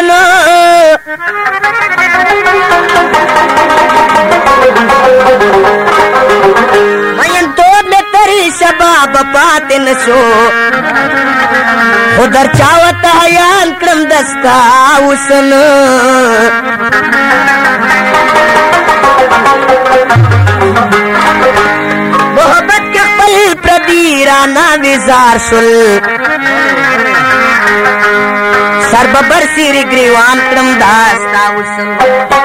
اوسن مین تو میں تری شباب پاتن شو خدر چاوت حیان کرم دستا اوسن محبت کے خپل پردیرانا وزار شل سر ببر سیری گریوان کرم داستا اوسن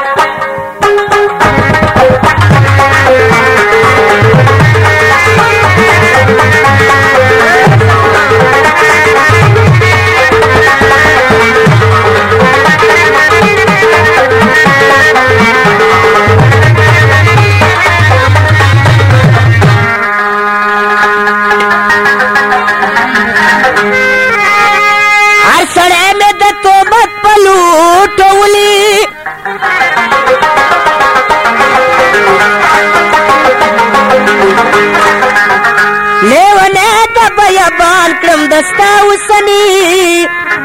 دستا اوسنی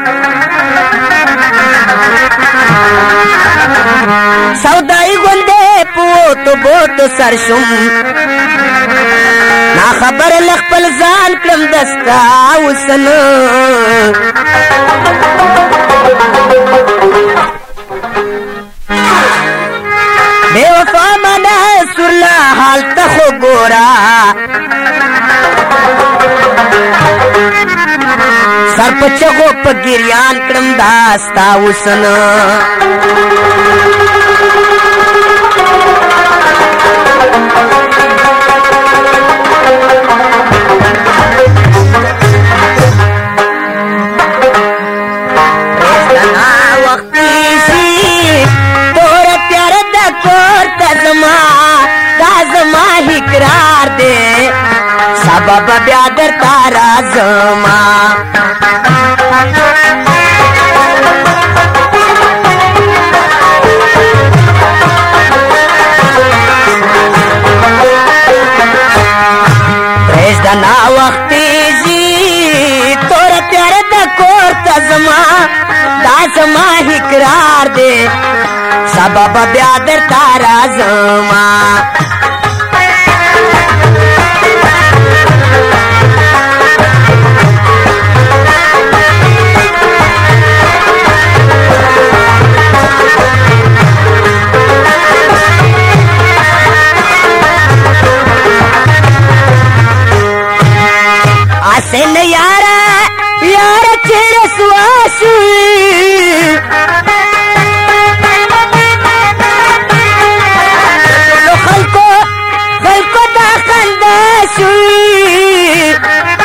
سودائی گندے پوت بوت سرشم نا خبر لخپل زان کرم دستا اوسن بے وفا منا سرلا حال تخو گورا سر پچغو پا گریان کرم داستا اوسن ریزدنا وقتی سی تور پیار دا کور تازما ہی قرار دے سبب بیادر تارا زما ریزدنا وقتی زی تور پیار دا کور تازما ہی قرار دے سبب بیادر تارا زما آسن یارا یارا چیڑ سواشوی خلقو دا خنداشوی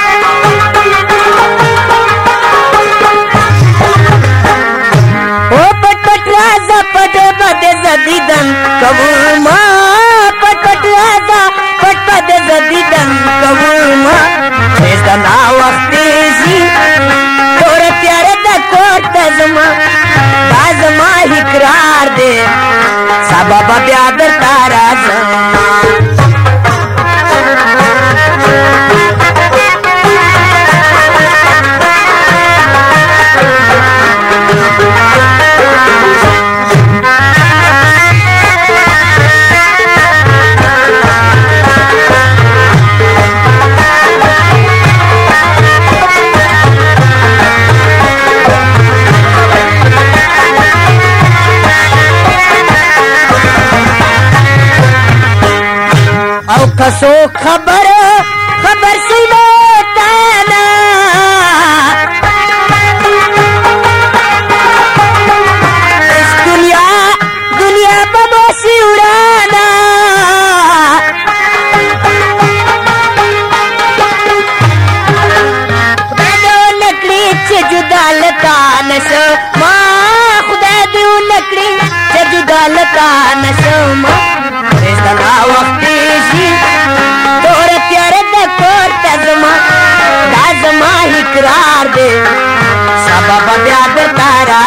او پٹ پٹ رازا پٹ پٹ زدیدن کبوما پٹ پٹ رازا پٹ پٹ زدیدن کبوما ریزدنا وقتی زی تور پیار دا کور تازما ہی قرار دے سبب بیادر تارا زما کسو خبر سنو تانا اس دنیا بموسی اڑانا خدا دیو نکلی چھ جدا لتا نشو ماں خدا دیو نکلی چھ جدا لتا نشو ماں ریزدنا وقتی زی تور پیار دا کور تازما ہی قرار دے سبب بیادر تارا